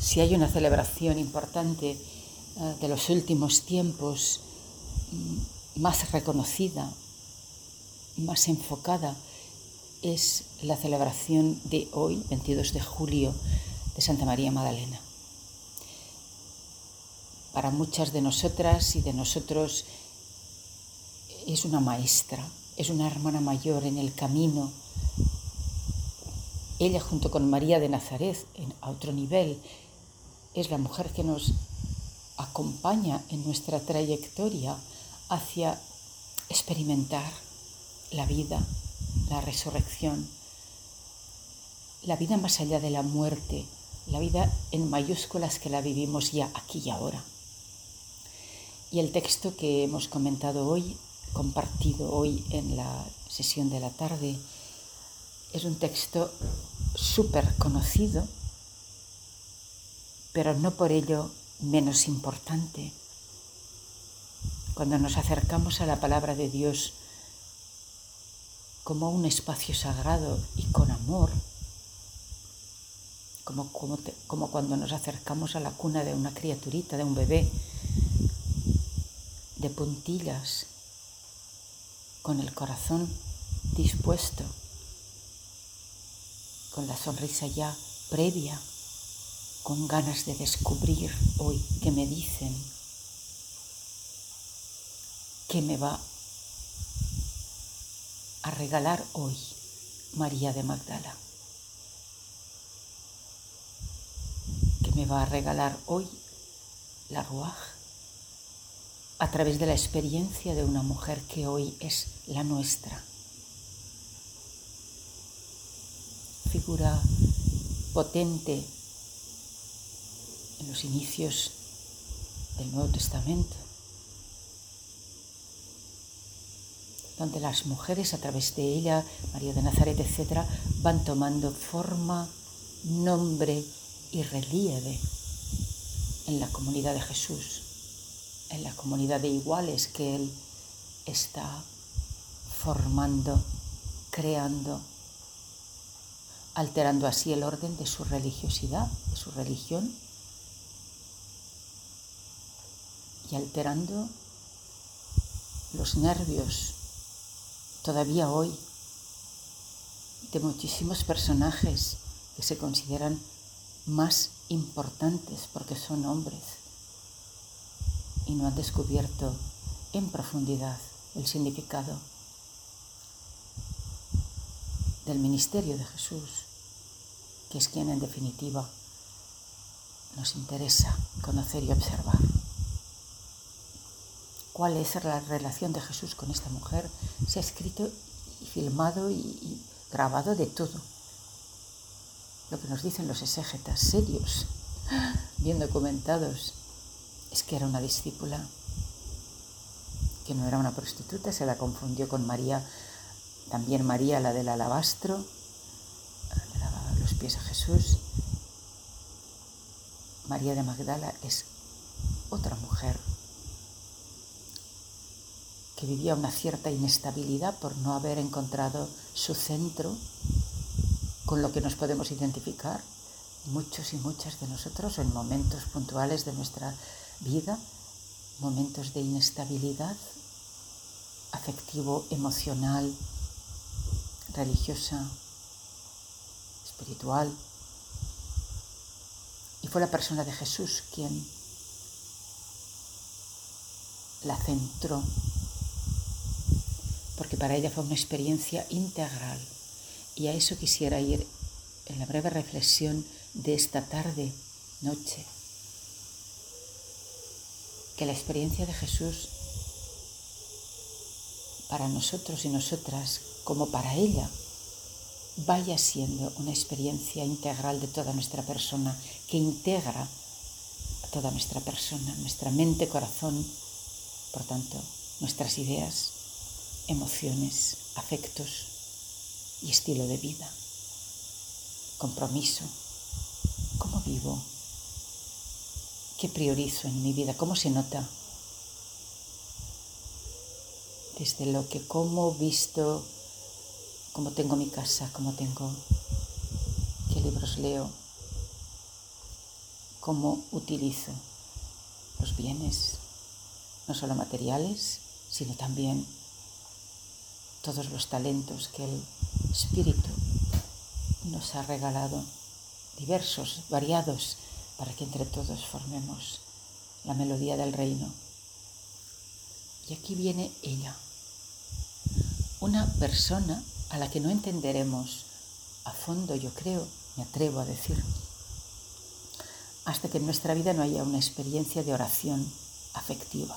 Si hay una celebración importante de los últimos tiempos, más reconocida, más enfocada, es la celebración de hoy, 22 de julio, de Santa María Magdalena. Para muchas de nosotras y de nosotros es una maestra, es una hermana mayor en el camino. Ella, junto con María de Nazaret, a otro nivel, es la mujer que nos acompaña en nuestra trayectoria hacia experimentar la vida, la resurrección, la vida más allá de la muerte, la vida en mayúsculas que la vivimos ya aquí y ahora. Y el texto que hemos comentado hoy, compartido hoy en la sesión de la tarde, es un texto súper conocido, pero no por ello menos importante. Cuando nos acercamos a la palabra de Dios como un espacio sagrado y con amor, como cuando nos acercamos a la cuna de una criaturita, de un bebé, de puntillas, con el corazón dispuesto, con la sonrisa ya previa, con ganas de descubrir hoy qué me dicen, qué me va a regalar hoy María de Magdala, qué me va a regalar hoy la Ruaj a través de la experiencia de una mujer que hoy es la nuestra. Figura potente en los inicios del Nuevo Testamento, donde las mujeres a través de ella, María de Nazaret, etc., van tomando forma, nombre y relieve en la comunidad de Jesús, en la comunidad de iguales que Él está formando, creando, alterando así el orden de su religiosidad, de su religión, y alterando los nervios todavía hoy de muchísimos personajes que se consideran más importantes porque son hombres y no han descubierto en profundidad el significado del ministerio de Jesús, que es quien en definitiva nos interesa conocer y observar. ¿Cuál es la relación de Jesús con esta mujer? Se ha escrito y filmado y grabado de todo. Lo que nos dicen los exégetas serios, bien documentados, es que era una discípula, que no era una prostituta, se la confundió con María, también María, la del alabastro, le lavaba los pies a Jesús. María de Magdala es otra mujer que vivía una cierta inestabilidad por no haber encontrado su centro con lo que nos podemos identificar muchos y muchas de nosotros en momentos puntuales de nuestra vida, momentos de inestabilidad afectivo, emocional, religiosa, espiritual. Y fue la persona de Jesús quien la centró, porque para ella fue una experiencia integral. Y a eso quisiera ir en la breve reflexión de esta tarde, noche. Que la experiencia de Jesús para nosotros y nosotras, como para ella, vaya siendo una experiencia integral de toda nuestra persona, que integra a toda nuestra persona, nuestra mente, corazón, por tanto, nuestras ideas, emociones, afectos y estilo de vida, compromiso, cómo vivo, qué priorizo en mi vida, cómo se nota desde lo que como, visto, cómo tengo mi casa, qué libros leo, cómo utilizo los bienes, no solo materiales, sino también todos los talentos que el Espíritu nos ha regalado, diversos, variados, para que entre todos formemos la melodía del reino. Y aquí viene ella, una persona a la que no entenderemos a fondo, yo creo, me atrevo a decir, hasta que en nuestra vida no haya una experiencia de oración afectiva.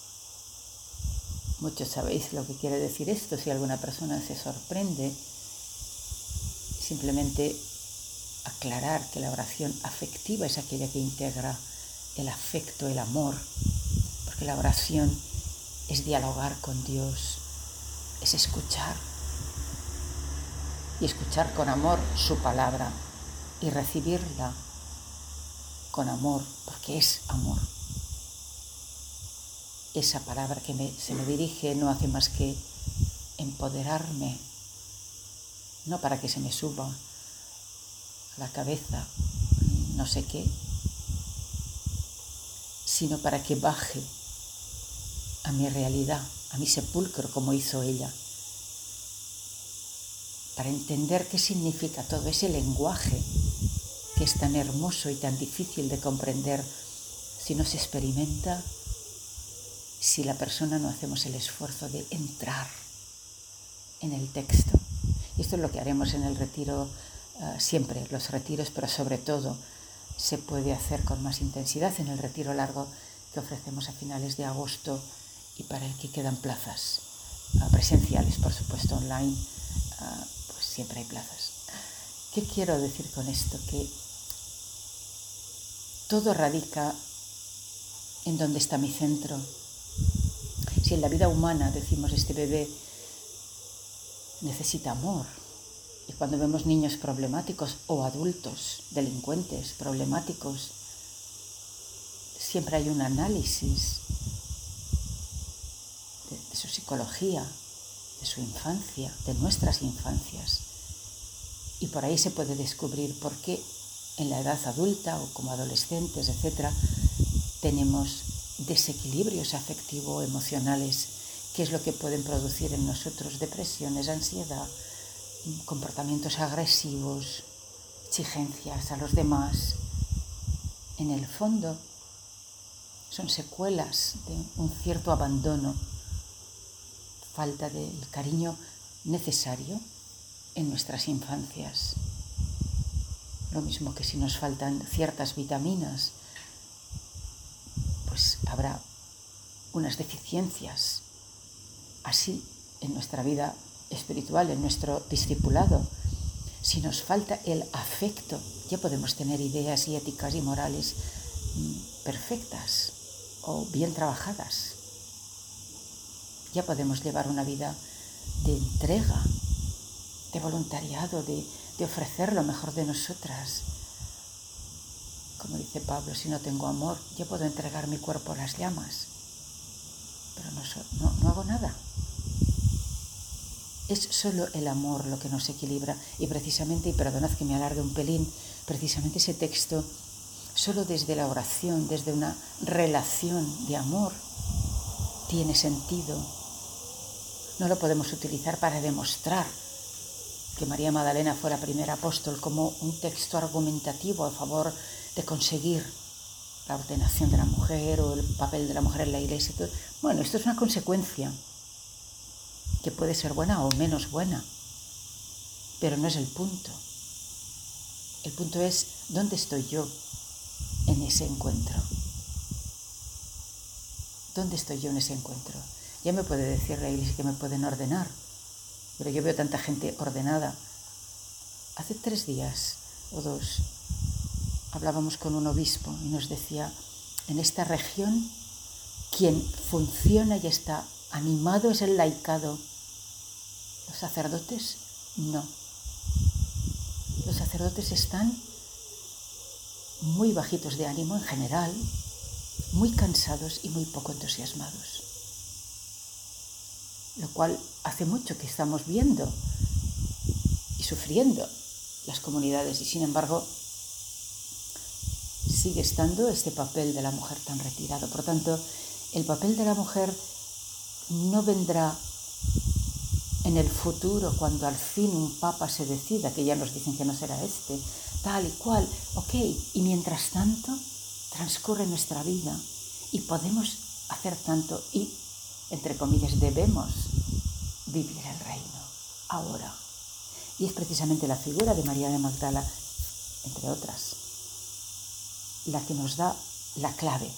Muchos sabéis lo que quiere decir esto. Si alguna persona se sorprende, simplemente aclarar que la oración afectiva es aquella que integra el afecto, el amor, porque la oración es dialogar con Dios, es escuchar, y escuchar con amor su palabra y recibirla con amor, porque es amor. Esa palabra que se me dirige no hace más que empoderarme, no para que se me suba a la cabeza no sé qué, sino para que baje a mi realidad, a mi sepulcro, como hizo ella, para entender qué significa todo ese lenguaje que es tan hermoso y tan difícil de comprender si no se experimenta, si la persona no hacemos el esfuerzo de entrar en el texto. Y esto es lo que haremos en el retiro, siempre, los retiros, pero sobre todo se puede hacer con más intensidad en el retiro largo que ofrecemos a finales de agosto y para el que quedan plazas presenciales, por supuesto, online, pues siempre hay plazas. ¿Qué quiero decir con esto? Que todo radica en dónde está mi centro. Si en la vida humana decimos este bebé necesita amor, y cuando vemos niños problemáticos o adultos delincuentes problemáticos, siempre hay un análisis de su psicología, de su infancia, de nuestras infancias, y por ahí se puede descubrir por qué en la edad adulta o como adolescentes, etc., tenemos desequilibrios afectivo-emocionales, que es lo que pueden producir en nosotros depresiones, ansiedad, comportamientos agresivos, exigencias a los demás. En el fondo son secuelas de un cierto abandono, falta del cariño necesario en nuestras infancias. Lo mismo que si nos faltan ciertas vitaminas, pues habrá unas deficiencias. Así en nuestra vida espiritual, en nuestro discipulado, si nos falta el afecto, ya podemos tener ideas y éticas y morales perfectas o bien trabajadas. Ya podemos llevar una vida de entrega, de voluntariado, de ofrecer lo mejor de nosotras. Como dice Pablo, si no tengo amor, yo puedo entregar mi cuerpo a las llamas, pero no hago nada. Es solo el amor lo que nos equilibra, y precisamente, y perdonad que me alargue un pelín, precisamente ese texto, solo desde la oración, desde una relación de amor, tiene sentido. No lo podemos utilizar para demostrar que María Magdalena fue la primera apóstol como un texto argumentativo a favor de conseguir la ordenación de la mujer o el papel de la mujer en la iglesia. Bueno, esto es una consecuencia que puede ser buena o menos buena, pero no es el punto. El punto es dónde estoy yo en ese encuentro. ¿Dónde estoy yo en ese encuentro? Ya me puede decir la iglesia que me pueden ordenar, pero yo veo tanta gente ordenada. Hace 3 días o 2 hablábamos con un obispo y nos decía, en esta región quien funciona y está animado es el laicado. ¿Los sacerdotes? No. Los sacerdotes están muy bajitos de ánimo en general, muy cansados y muy poco entusiasmados. Lo cual hace mucho que estamos viendo y sufriendo las comunidades, y sin embargo sigue estando este papel de la mujer tan retirado. Por tanto, el papel de la mujer no vendrá en el futuro, cuando al fin un papa se decida, que ya nos dicen que no será este, tal y cual, ok, y mientras tanto transcurre nuestra vida y podemos hacer tanto y, entre comillas, debemos vivir el reino ahora. Y es precisamente la figura de María de Magdala, entre otras, la que nos da la clave.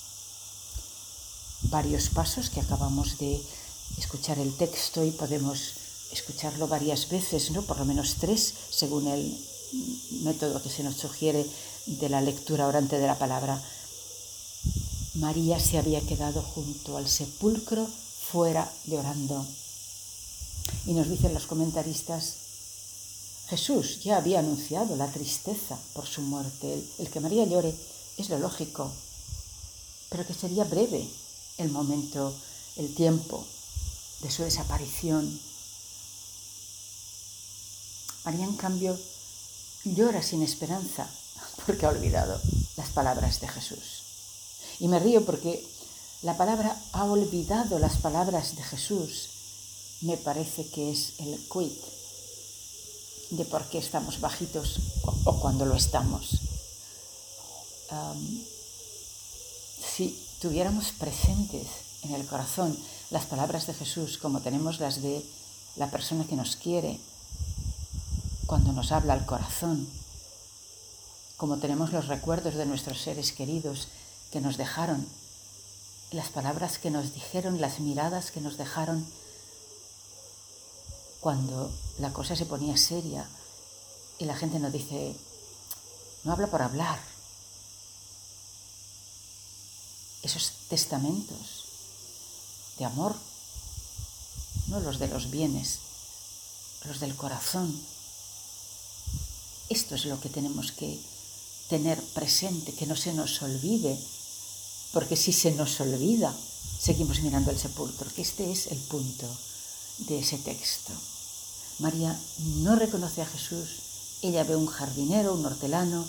Varios pasos que acabamos de escuchar el texto y podemos escucharlo varias veces, ¿no? Por lo menos 3, según el método que se nos sugiere de la lectura orante de la palabra. María se había quedado junto al sepulcro fuera llorando. Y nos dicen los comentaristas, Jesús ya había anunciado la tristeza por su muerte. El que María llore es lo lógico, pero que sería breve el momento, el tiempo de su desaparición. María, en cambio, llora sin esperanza porque ha olvidado las palabras de Jesús. Y me río porque la palabra ha olvidado las palabras de Jesús. Me parece que es el quid de por qué estamos bajitos o cuando lo estamos. Si tuviéramos presentes en el corazón las palabras de Jesús como tenemos las de la persona que nos quiere, cuando nos habla al corazón, como tenemos los recuerdos de nuestros seres queridos que nos dejaron, las palabras que nos dijeron, las miradas que nos dejaron, cuando la cosa se ponía seria y la gente nos dice, no habla por hablar. Esos testamentos de amor, no los de los bienes, los del corazón. Esto es lo que tenemos que tener presente, que no se nos olvide, porque si se nos olvida, seguimos mirando el sepulcro, que este es el punto de ese texto. María no reconoce a Jesús, ella ve un jardinero, un hortelano.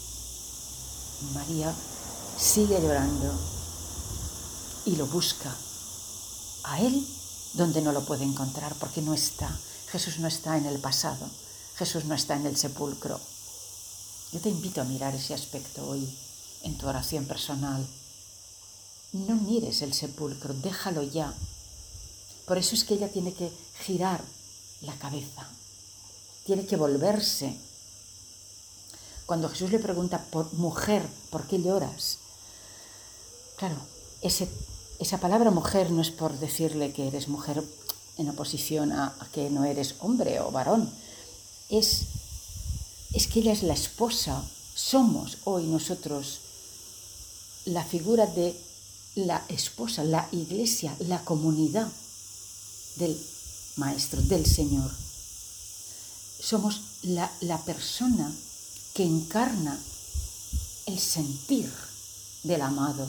María sigue llorando y lo busca a él donde no lo puede encontrar, porque no está. Jesús no está en el pasado, Jesús no está en el sepulcro. Yo te invito a mirar ese aspecto hoy en tu oración personal. No mires el sepulcro, déjalo ya. Por eso es que ella tiene que girar la cabeza, tiene que volverse. Cuando Jesús le pregunta, mujer, ¿por qué lloras? Claro, esa palabra mujer no es por decirle que eres mujer en oposición a que no eres hombre o varón. Es que ella es la esposa. Somos hoy nosotros la figura de la esposa, la iglesia, la comunidad del Maestro, del Señor. Somos la persona que encarna el sentir del amado.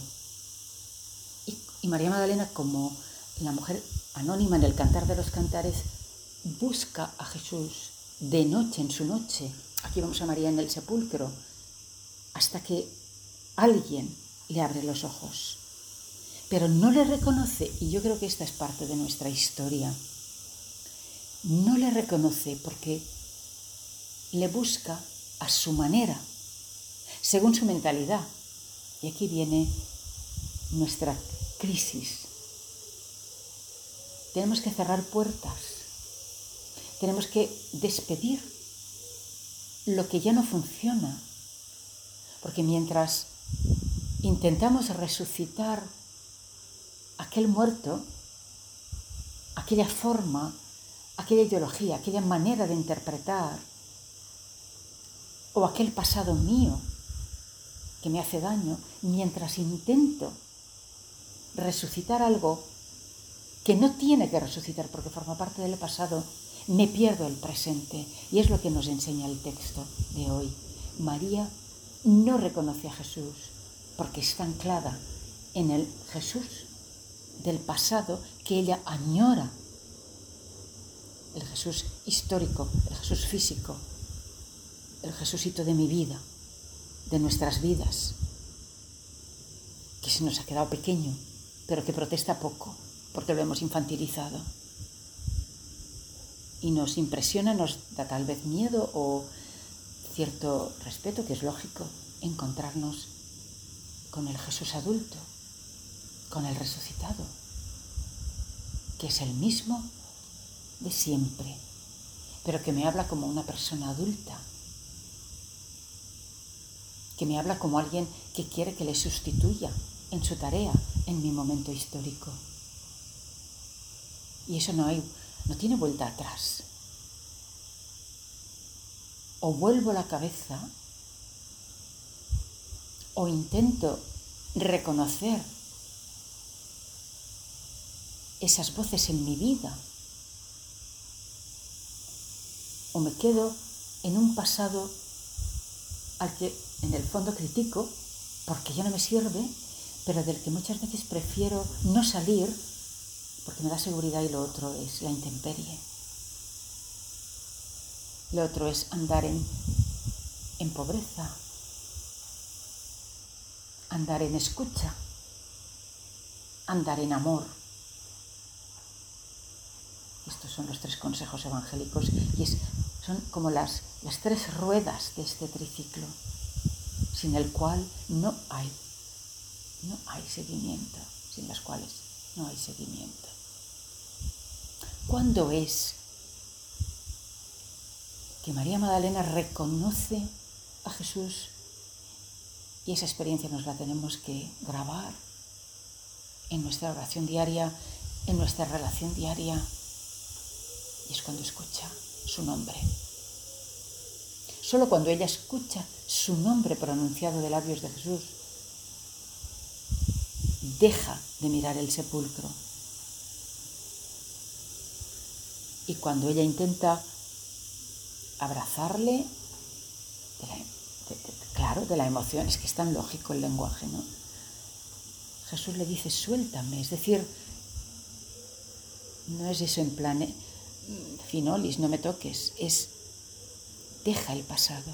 Y María Magdalena, como la mujer anónima en el Cantar de los Cantares, busca a Jesús de noche, en su noche. Aquí vemos a María en el sepulcro, hasta que alguien le abre los ojos. Pero no le reconoce, y yo creo que esta es parte de nuestra historia. No le reconoce porque le busca a su manera, según su mentalidad. Y aquí viene nuestra crisis. Tenemos que cerrar puertas, tenemos que despedir lo que ya no funciona, porque mientras intentamos resucitar aquel muerto, aquella forma, aquella ideología, aquella manera de interpretar, o aquel pasado mío que me hace daño, mientras intento resucitar algo que no tiene que resucitar porque forma parte del pasado, me pierdo el presente. Y es lo que nos enseña el texto de hoy. María no reconoce a Jesús porque está anclada en el Jesús del pasado que ella añora. El Jesús histórico, el Jesús físico, el Jesucito de mi vida. de nuestras vidas, que se nos ha quedado pequeño, pero que protesta poco, porque lo hemos infantilizado. Y nos impresiona, nos da tal vez miedo o cierto respeto, que es lógico, encontrarnos con el Jesús adulto, con el resucitado, que es el mismo de siempre, pero que me habla como una persona adulta, que me habla como alguien que quiere que le sustituya en su tarea, en mi momento histórico. Y eso no tiene vuelta atrás. O vuelvo la cabeza o intento reconocer esas voces en mi vida, o me quedo en un pasado al que en el fondo critico porque ya no me sirve, pero del que muchas veces prefiero no salir porque me da seguridad, y lo otro es la intemperie. Lo otro es andar en pobreza, andar en escucha, andar en amor. Estos son los 3 consejos evangélicos y son como las 3 ruedas de este triciclo, sin el cual no hay seguimiento, sin las cuales no hay seguimiento. ¿Cuándo es que María Magdalena reconoce a Jesús? Y esa experiencia nos la tenemos que grabar en nuestra oración diaria, en nuestra relación diaria. Y es cuando escucha su nombre. Solo cuando ella escucha su nombre pronunciado de labios de Jesús, deja de mirar el sepulcro. Y cuando ella intenta abrazarle, de la emoción, es que es tan lógico el lenguaje, ¿no? Jesús le dice, suéltame, es decir, no es eso en plan, finolis, no me toques, es, deja el pasado.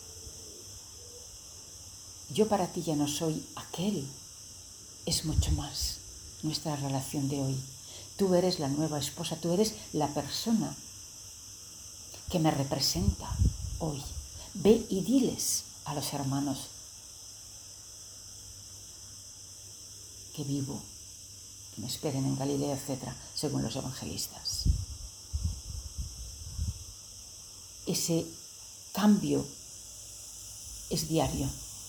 Yo para ti ya no soy aquel, es mucho más nuestra relación de hoy. Tú eres la nueva esposa, tú eres la persona que me representa hoy. Ve y diles a los hermanos que vivo, que me esperen en Galilea, etc., según los evangelistas. Ese cambio es diario.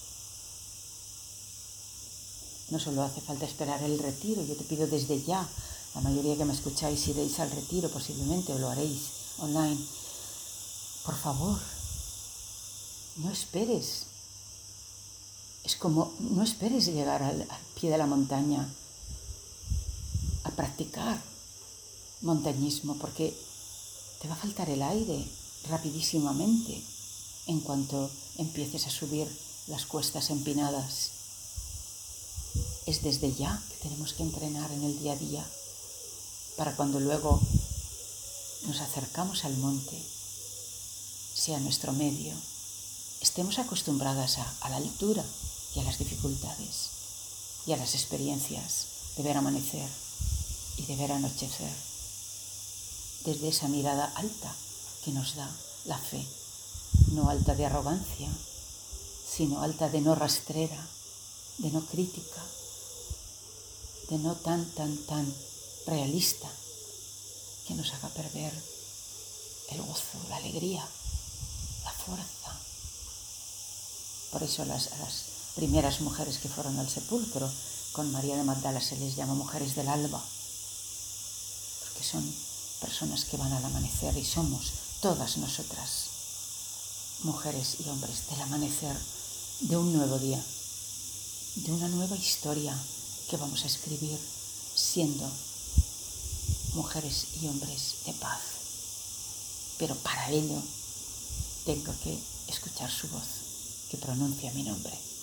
No solo hace falta esperar el retiro, yo te pido desde ya, la mayoría que me escucháis iréis al retiro posiblemente o lo haréis online. Por favor, no esperes. Es como, no esperes llegar al pie de la montaña a practicar montañismo, porque te va a faltar el aire rapidísimamente en cuanto empieces a subir las cuestas empinadas. Es desde ya que tenemos que entrenar en el día a día para cuando luego nos acercamos al monte, sea nuestro medio, estemos acostumbradas a la altura y a las dificultades y a las experiencias de ver amanecer y de ver anochecer, desde esa mirada alta que nos da la fe, no alta de arrogancia, sino alta de no rastrera, de no crítica, de no tan realista, que nos haga perder el gozo, la alegría, la fuerza. Por eso a las primeras mujeres que fueron al sepulcro con María de Magdala se les llama mujeres del alba, porque son personas que van al amanecer, y somos todas nosotras mujeres y hombres del amanecer de un nuevo día, de una nueva historia que vamos a escribir siendo mujeres y hombres de paz. Pero para ello tengo que escuchar su voz que pronuncia mi nombre.